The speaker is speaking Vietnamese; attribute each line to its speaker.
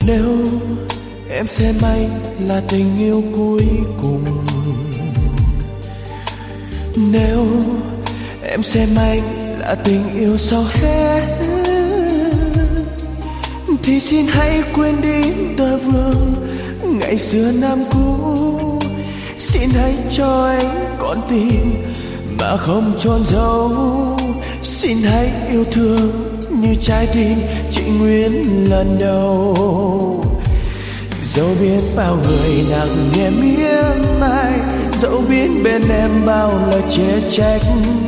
Speaker 1: Nếu em xem anh là tình yêu cuối cùng, nếu em xem anh là tình yêu sau hết, thì xin hãy quên đi tơ vương ngày xưa năm cũ. Xin hãy cho anh con tim mà không chôn giấu. Xin hãy yêu thương như trái tim chị Nguyên lần đầu. Dẫu biết bao người nặng niềm hiếm ai, dẫu biết bên em bao lời chê trách,